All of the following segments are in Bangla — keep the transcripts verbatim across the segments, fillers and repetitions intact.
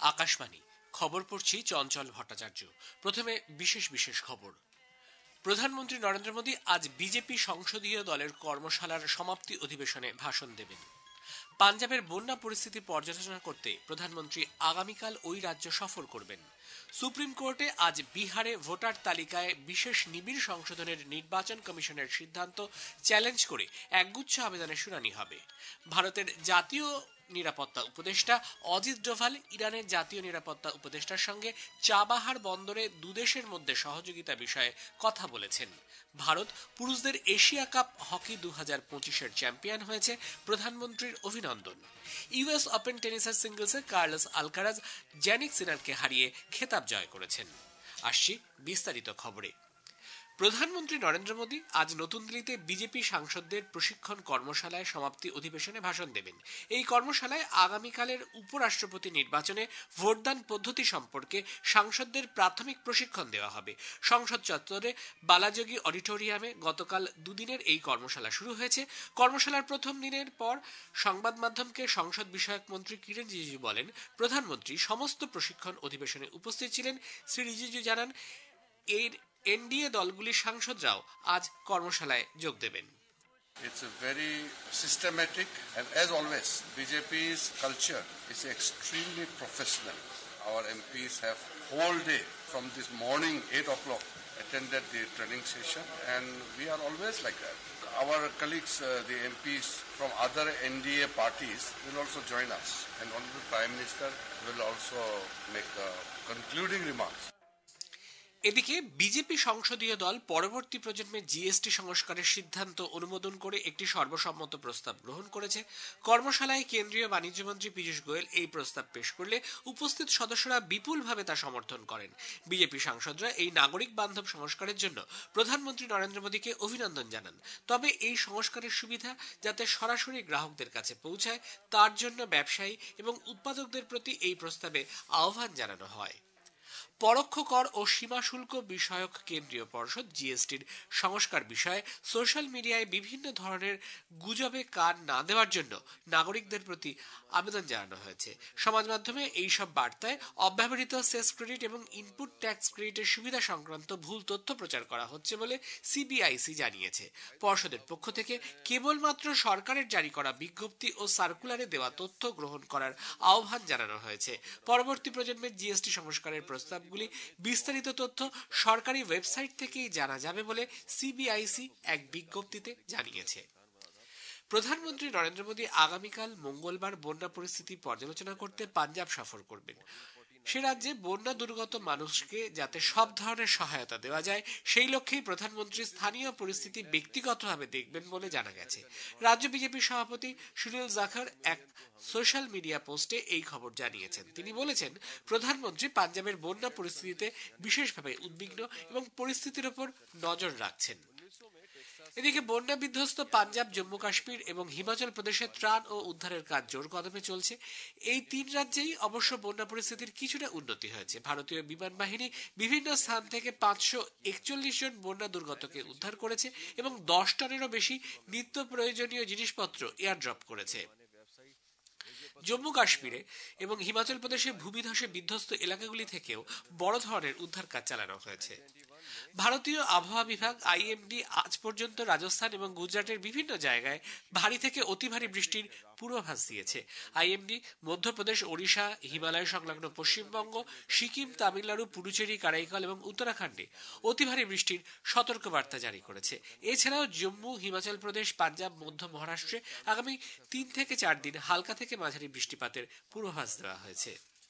আকাশবাণী খবর পড়ছি চঞ্চল ভট্টাচার্য। প্রথমে বিশেষ বিশেষ খবর। প্রধানমন্ত্রী নরেন্দ্র মোদী আজ বিজেপি সংসদীয় দলের কর্মশালার সমাপ্তি অধিবেশনে ভাষণ দেবেন। পাঞ্জাবের বন্যা পরিস্থিতি পর্যালোচনা করতে প্রধানমন্ত্রী আগামীকাল ওই রাজ্য সফর করবেন। সুপ্রিম কোর্টে আজ বিহারে ভোটার তালিকায় বিশেষ নিবিড় সংশোধনের নির্বাচন কমিশনের সিদ্ধান্ত চ্যালেঞ্জ করে একগুচ্ছ আবেদনের শুনানি হবে। ভারতের জাতীয় নিরাপত্তা উপদেষ্টা অজিত ডোভাল ইরানের জাতীয় নিরাপত্তা উপদেষ্টার সঙ্গে চাবাহার বন্দরে দুদেশের মধ্যে সহযোগিতা বিষয়ে কথা বলেছেন। ভারত পুরুষদের এশিয়া কাপ হকি দু হাজার পঁচিশের চ্যাম্পিয়ন হয়েছে, প্রধানমন্ত্রীর অভিনন্দন। ইউএস ওপেন টেনিসের সিঙ্গলসে কার্লোস আলকারাজ জ্যানিক সিনারকে হারিয়ে খেতাব জয় করেছেন। আসছি বিস্তারিত খবরে। প্রধানমন্ত্রী নরেন্দ্র মোদী আজ নতুন দিল্লিতে বিজেপি সাংসদদের প্রশিক্ষণ কর্মশালায় সমাপ্তি অধিবেশনে ভাষণ দেবেন। এই কর্মশালায় আগামীকালের উপরাষ্ট্রপতি নির্বাচনে ভোটদান পদ্ধতি সম্পর্কে সাংসদদের প্রাথমিক প্রশিক্ষণ দেওয়া হবে। সংসদ চত্বরে বালাযোগী অডিটোরিয়ামে গতকাল দুদিনের এই কর্মশালা শুরু হয়েছে। কর্মশালার প্রথম দিনের পর সংবাদ মাধ্যমকে সংসদ বিষয়ক মন্ত্রী কিরেন রিজিজু বলেন, প্রধানমন্ত্রী সমস্ত প্রশিক্ষণ অধিবেশনে উপস্থিত ছিলেন। শ্রী রিজিজু জানান, এর এনডিএ দলগুলির সাংসদরাও আজ কর্মশালায় যোগ দেবেন। It's a very systematic and as always B J P's culture is extremely professional. Our M Ps have whole day from this morning eight o'clock attended the training session and we are always like that. Our colleagues, uh, the M Ps from other N D A parties will also join us and Honorable Prime Minister will also make uh, concluding remarks. এদিকে বিজেপি সংসদীয় দল পরবর্তী প্রজন্মের জিএসটি সংস্কারের সিদ্ধান্ত অনুমোদন করে একটি সর্বসম্মত প্রস্তাব গ্রহণ করেছে। কর্মশালায় কেন্দ্রীয় বাণিজ্যমন্ত্রী পীযূষ গোয়েল এই প্রস্তাব পেশ করলে উপস্থিত সদস্যরা বিপুলভাবে তা সমর্থন করেন। বিজেপি সাংসদরা এই নাগরিক বান্ধব সংস্কারের জন্য প্রধানমন্ত্রী নরেন্দ্র মোদীকে অভিনন্দন জানান। তবে এই সংস্কারের সুবিধা যাতে সরাসরি গ্রাহকদের কাছে পৌঁছায় তার জন্য ব্যবসায়ী এবং উৎপাদকদের প্রতি এই প্রস্তাবে আহ্বান জানানো হয়। পরোক্ষ কর ও সীমা শুল্ক বিষয়ক কেন্দ্রীয় পর্ষদ জিএসটির সংস্কার বিষয়ে সোশ্যাল মিডিয়ায় বিভিন্ন ধরনের গুজবে কান না দেওয়ার জন্য নাগরিকদের প্রতি আবেদন জানানো হয়েছে। সমাজ মাধ্যমে এইসব বার্তায় অব্যবহৃত সেস ক্রেডিট এবং ইনপুট ট্যাক্স ক্রেডিটের সুবিধা সংক্রান্ত ভুল তথ্য প্রচার করা হচ্ছে বলে সিবিআইসি জানিয়েছে। পর্ষদের পক্ষ থেকে কেবলমাত্র সরকারের জারি করা বিজ্ঞপ্তি ও সার্কুলারে দেওয়া তথ্য গ্রহণ করার আহ্বান জানানো হয়েছে। পরবর্তী প্রজন্মের জিএসটি সংস্কারের প্রস্তাব বিস্তারিত তথ্য সরকারি ওয়েবসাইট থেকেই জানা যাবে বলে সিবিআইসি এক বিজ্ঞপ্তিতে জানিয়েছে। প্রধানমন্ত্রী নরেন্দ্র মোদী আগামীকাল মঙ্গলবার বন্যা পরিস্থিতি পর্যালোচনা করতে পাঞ্জাব সফর করবেন। সে রাজ্যে বন্যা দুর্গত মানুষকে যাতে সব ধরনের সহায়তা দেওয়া যায় সেই লক্ষ্যেই প্রধানমন্ত্রী স্থানীয় পরিস্থিতি ব্যক্তিগতভাবে দেখবেন বলে জানা গেছে। রাজ্য বিজেপি সভাপতি সুনীল জাখর এক সোশ্যাল মিডিয়া পোস্টে এই খবর জানিয়েছেন। তিনি বলেছেন, প্রধানমন্ত্রী পাঞ্জাবের বন্যা পরিস্থিতিতে বিশেষভাবে উদ্বিগ্ন এবং পরিস্থিতির উপর নজর রাখছেন। এদিকে বন্যা বিধ্বস্ত পাঞ্জাব, জম্মু কাশ্মীর এবং হিমাচল প্রদেশে ত্রাণ ও উদ্ধারের কাজ জোর কদমে চলছে। এই তিন রাজ্যেই অবশ্য বন্যা পরিস্থিতির কিছুটা উন্নতি হয়েছে। ভারতীয় বিমান বাহিনী বিভিন্ন স্থান থেকে পাঁচশো একচল্লিশ জন বন্যা দুর্গতকে উদ্ধার করেছে এবং দশ টনেরও বেশি নিত্য প্রয়োজনীয় জিনিসপত্র এয়ারড্রপ করেছে। জম্মু কাশ্মীরে এবং হিমাচল প্রদেশে ভূমিধসে বিধ্বস্ত এলাকাগুলি থেকেও বড় ধরনের উদ্ধার কাজ চালানো হয়েছে। ভারতীয় আবহাওয়া বিভাগ আইএমডি আজ পর্যন্ত রাজস্থান এবং গুজরাটের বিভিন্ন জায়গায় ভারী থেকে অতি ভারী বৃষ্টির পূর্বাভাস দিয়েছে। আইএমডি মধ্যপ্রদেশ, ওড়িশা, হিমালয় সংলগ্ন পশ্চিমবঙ্গ, সিকিম, তামিলনাড়ু, পুডুচেরি, কারাইকাল এবং উত্তরাখণ্ডে অতি ভারী বৃষ্টির সতর্কবার্তা জারি করেছে। এছাড়াও জম্মু, হিমাচল প্রদেশ, পাঞ্জাব, মধ্য মহারাষ্ট্রে আগামী তিন থেকে চার দিন হালকা থেকে মাঝারি বৃষ্টিপাতের পূর্বাভাস দেওয়া হয়েছে।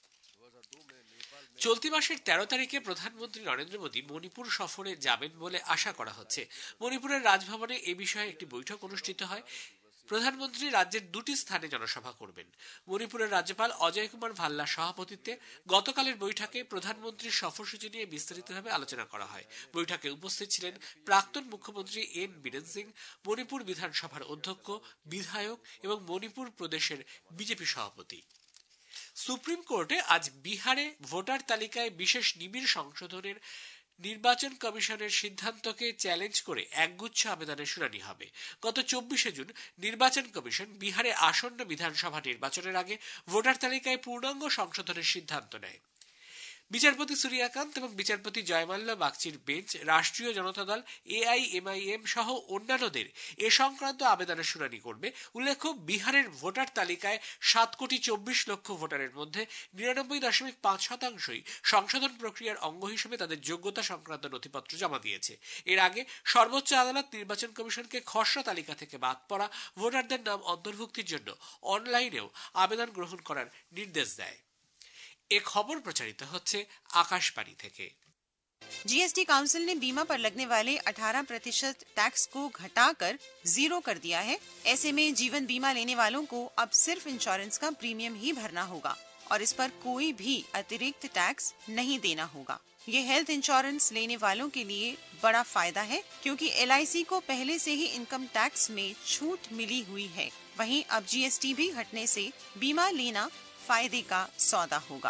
চলতি মাসের তেরো তারিখে প্রধানমন্ত্রী নরেন্দ্র মোদী মণিপুর সফরে যাবেন বলে আশা করা হচ্ছে। মণিপুরের রাজভবনে এ বিষয়ে একটি বৈঠক অনুষ্ঠিত হয়। প্রধানমন্ত্রী রাজ্যের দুটি স্থানে জনসভা করবেন। মণিপুরের রাজ্যপাল অজয় কুমার ভাল্লার সভাপতিত্বে গতকালের বৈঠকে প্রধানমন্ত্রীর সফরসূচি নিয়ে বিস্তারিতভাবে আলোচনা করা হয়। বৈঠকে উপস্থিত ছিলেন প্রাক্তন মুখ্যমন্ত্রী এন বীরেন সিং, মণিপুর বিধানসভার অধ্যক্ষ, বিধায়ক এবং মণিপুর প্রদেশের বিজেপি সভাপতি। সুপ্রিম কোর্টে আজ বিহারে ভোটার তালিকায় বিশেষ নিবিড় সংশোধনের নির্বাচন কমিশনের সিদ্ধান্তকে চ্যালেঞ্জ করে একগুচ্ছ আবেদনের শুনানি হবে। গত চব্বিশে জুন নির্বাচন কমিশন বিহারে আসন্ন বিধানসভা নির্বাচনের আগে ভোটার তালিকায় পূর্ণাঙ্গ সংশোধনের সিদ্ধান্ত নেয়। বিচারপতি সূর্যকান্ত এবং বিচারপতি জয়মাল্য বাগচির বেঞ্চ রাষ্ট্রীয় জনতা দল, এআইএমআইএম সহ অন্যান্যদের এ সংক্রান্ত আবেদনের শুনানি করবে। উল্লেখ্য, বিহারের ভোটার তালিকায় সাত কোটি চব্বিশ লক্ষ ভোটারের মধ্যে নিরানব্বই দশমিক পাঁচ শতাংশই সংশোধন প্রক্রিয়ার অঙ্গ হিসেবে তাদের যোগ্যতা সংক্রান্ত নথিপত্র জমা দিয়েছে। এর আগে সর্বোচ্চ আদালত নির্বাচন কমিশনকে খসড়া তালিকা থেকে বাদ পড়া ভোটারদের নাম অন্তর্ভুক্তির জন্য অনলাইনেও আবেদন গ্রহণ করার নির্দেশ দেয়। एक खबर प्रचारित होच्छे आकाशवाणी থেকে। जीएसटी काउंसिल ने बीमा पर लगने वाले अठारह प्रतिशत टैक्स को घटाकर जीरो कर दिया है। ऐसे में जीवन बीमा लेने वालों को अब सिर्फ इंश्योरेंस का प्रीमियम ही भरना होगा और इस पर कोई भी अतिरिक्त टैक्स नहीं देना होगा। ये हेल्थ इंश्योरेंस लेने वालों के लिए बड़ा फायदा है, क्योंकि एल आई सी को पहले से ही इनकम टैक्स में छूट मिली हुई है। वहीं अब जीएसटी भी हटने से बीमा लेना फायदे का सौदा होगा।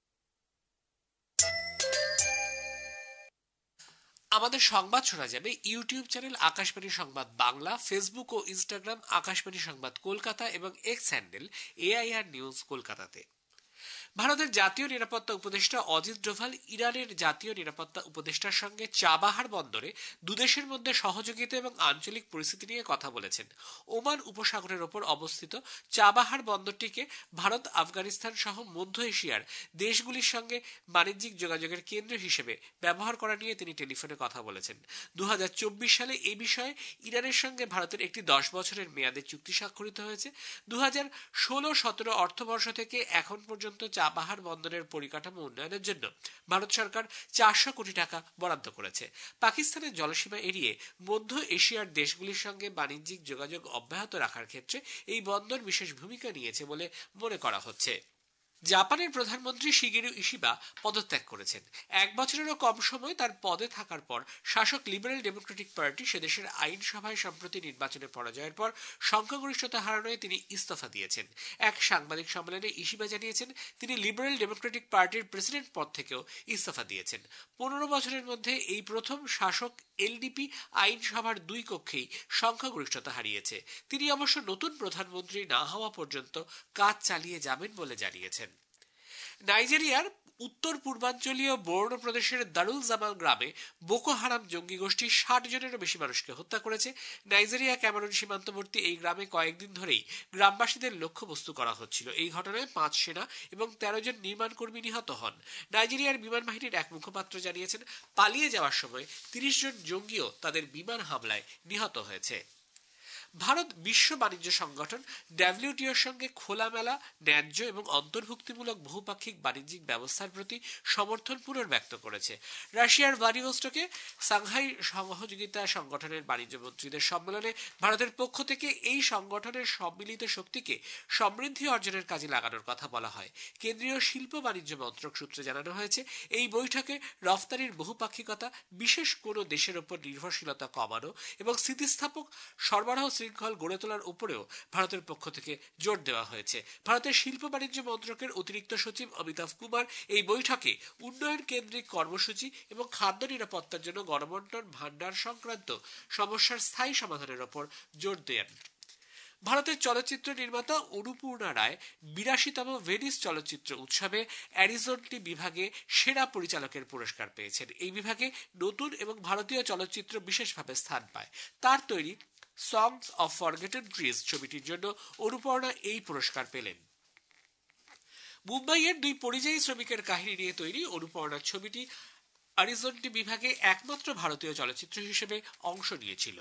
আমাদের সংবাদ শোনা যাবে YouTube channel Akashvani Sangbad Bangla, Facebook ও ইনস্টাগ্রাম আকাশবাণী সংবাদ কলকাতা এবং এক্স হ্যান্ডেল এআইআর নিউজ কলকাতাতে। ভারতের জাতীয় নিরাপত্তা উপদেষ্টা অজিত ডোভাল ইরানের জাতীয় নিরাপত্তা উপদেষ্টার সঙ্গে চাবাহার বন্দরে দুদেশের মধ্যে সহযোগিতা এবং আঞ্চলিক পরিস্থিতি নিয়ে কথা বলেছেন। ওমান উপসাগরের ওপর অবস্থিত চাবাহার বন্দরটিকে ভারত, আফগানিস্তান সহ মধ্য এশিয়ার দেশগুলির সঙ্গে বাণিজ্যিক যোগাযোগের কেন্দ্র হিসেবে ব্যবহার করা নিয়ে তিনি টেলিফোনে কথা বলেছেন। দু হাজার চব্বিশ সালে এই বিষয়ে ইরানের সঙ্গে ভারতের একটি দশ বছরের মেয়াদে চুক্তি স্বাক্ষরিত হয়েছে। দু হাজার ষোলো সতেরো অর্থবর্ষ থেকে এখন পর্যন্ত চাবাহার বন্দরের পরিকাঠামো উন্নয়নের জন্য ভারত সরকার চারশো কোটি টাকা বরাদ্দ করেছে। পাকিস্তানের জলসীমা এড়িয়ে মধ্য এশিয়ার দেশগুলির সঙ্গে বাণিজ্যিক যোগাযোগ অব্যাহত রাখার ক্ষেত্রে এই বন্দর বিশেষ ভূমিকা নিয়েছে বলে মনে করা হচ্ছে। জাপানের প্রধানমন্ত্রী শিগেরু ইশিবা পদত্যাগ করেছেন। এক বছরেরও কম সময় তার পদে থাকার পর শাসক লিবারেল ডেমোক্রেটিক পার্টি সেদেশের আইনসভায় সম্প্রতি নির্বাচনে পরাজয়ের পর সংখ্যাগরিষ্ঠতা হারানোয় তিনি ইস্তফা দিয়েছেন। এক সাংবাদিক সম্মেলনে ইশিবা জানিয়েছেন তিনি লিবারেল ডেমোক্রেটিক পার্টির প্রেসিডেন্ট পদ থেকেও ইস্তফা দিয়েছেন। পনেরো বছরের মধ্যে এই প্রথম শাসক এলডিপি আইনসভার দুই কক্ষেই সংখ্যাগরিষ্ঠতা হারিয়েছে। তিনি অবশ্য নতুন প্রধানমন্ত্রী না হওয়া পর্যন্ত কাজ চালিয়ে যাবেন বলে জানিয়েছেন। নাইজেরিয়ার উত্তর পূর্বাঞ্চলীয় বোর্নো প্রদেশের দারুল জামাল গ্রামে বোকো হারাম জঙ্গি গোষ্ঠী ষাট জনেরও বেশি মানুষকে হত্যা করেছে। নাইজেরিয়া ক্যামেরুন সীমান্তবর্তী এই গ্রামে কয়েকদিন ধরেই গ্রামবাসীদের লক্ষ্যবস্তু করা হচ্ছিল। এই ঘটনায় পাঁচ সেনা এবং তেরো জন নির্মাণ কর্মী নিহত হন। নাইজেরিয়ার বিমান বাহিনীর এক মুখপাত্র জানিয়েছেন পালিয়ে যাওয়ার সময় তিরিশ জন জঙ্গিও তাদের বিমান হামলায় নিহত হয়েছে। ভারত বিশ্ব বাণিজ্য সংগঠন ডব্লিউটিওর সঙ্গে খোলামেলা, ন্যায্য এবং অন্তর্ভুক্তিমূলক বহুপাক্ষিক বাণিজ্যিক ব্যবস্থার প্রতি সমর্থন পুনর্ব্যক্ত করেছে। রাশিয়ার ভ্লাদিভস্টকে সাংহাই সহযোগিতা সংগঠনের বাণিজ্য মন্ত্রীদের সম্মেলনে ভারতের পক্ষ থেকে এই সংগঠনের সম্মিলিত শক্তিকে সমৃদ্ধি অর্জনের কাজে লাগানোর কথা বলা হয়। কেন্দ্রীয় শিল্প বাণিজ্য মন্ত্রক সূত্রে জানানো হয়েছে এই বৈঠকে রফতানির বহুপাক্ষিকতা, বিশেষ কোনো দেশের ওপর নির্ভরশীলতা কমানো এবং স্থিতিস্থাপক সরবরাহ শৃঙ্খল গড়ে তোলার উপরেও ভারতের পক্ষ থেকে জোর দেওয়া হয়েছে। ভারতের শিল্প বাণিজ্য মন্ত্রকের অতিরিক্ত সচিব অমিতাভ কুমার এই বৈঠকে উন্নয়ন কেন্দ্রিক কর্মসূচি এবং খাদ্য নিরাপত্তার জন্য গণবন্টন ভান্ডার সংক্রান্ত সমস্যার স্থায়ী সমাধানের ওপর জোর দেন। ভারতের চলচ্চিত্র নির্মাতা অনুপূর্ণা রায় বিরাশিতম ভেনিস চলচ্চিত্র উৎসবে অ্যারিজোনটি বিভাগে সেরা পরিচালকের পুরস্কার পেয়েছেন। এই বিভাগে নতুন এবং ভারতীয় চলচ্চিত্র বিশেষভাবে স্থান পায়। তার তৈরি সংস অফ ফরগেটেন ট্রিজ ছবিটির জন্য অনুপর্ণা এই পুরস্কার পেলেন। মুম্বাইয়ের দুই পরিযায়ী শ্রমিকের কাহিনী নিয়ে তৈরি অনুপর্ণার ছবিটি অ্যারিজোনটি বিভাগে একমাত্র ভারতীয় চলচ্চিত্র হিসেবে অংশ নিয়েছিল।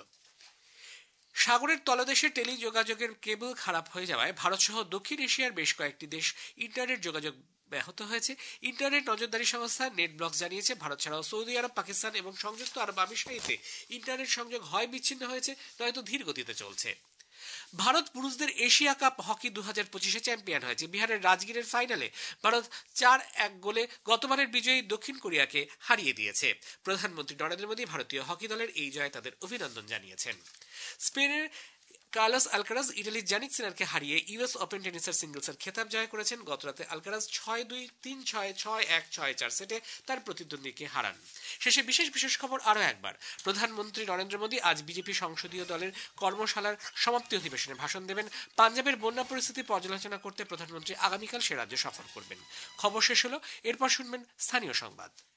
সাগরের তলদেশে টেলিযোগাযোগের কেবল খারাপ হয়ে যাওয়ায় ভারত সহ দক্ষিণ এশিয়ার বেশ কয়েকটি দেশ ইন্টারনেট যোগাযোগ ব্যাহত হয়েছে। ইন্টারনেট নজরদারি সংস্থা নেটব্লক জানিয়েছে ভারত ছাড়াও সৌদি আরব, পাকিস্তান এবং সংযুক্ত আরব আমিরাতে ইন্টারনেট সংযোগ হয় বিচ্ছিন্ন হয়েছে, নয়তো ধীর গতিতে চলছে। ভারত পুরুষদের এশিয়া কাপ হকি দু হাজার পঁচিশে চ্যাম্পিয়ন হয়েছে। বিহারের রাজগীরের ফাইনালে ভারত চার এক গোলে গতবারের বিজয়ী দক্ষিণ কোরিয়াকে হারিয়ে দিয়েছে। প্রধানমন্ত্রী নরেন্দ্র মোদী ভারতীয় হকি দলের এই জয়ে তাদের অভিনন্দন জানিয়েছেন। স্পেনের কার্লোস আলকারাজ ইটালির জানিক সিনারকে হারিয়ে ইউএস ওপেন টেনিসের সিঙ্গলসের খেতাব জয় করেছেন। গতরাতে আলকারাজ ছয় দুই, তিন ছয়, ছয় এক, ছয় চার সেটে তার প্রতিদ্বন্দ্বীকে হারান। শেষে বিশেষ বিশেষ খবর আরও একবার। প্রধানমন্ত্রী নরেন্দ্র মোদী আজ বিজেপি সংসদীয় দলের কর্মশালার সমাপ্তি অধিবেশনে ভাষণ দেবেন। পাঞ্জাবের বন্যা পরিস্থিতি পর্যালোচনা করতে প্রধানমন্ত্রী আগামীকাল সে রাজ্য সফর করবেন। খবর শেষ হলো, এরপর শুনবেন স্থানীয় সংবাদ।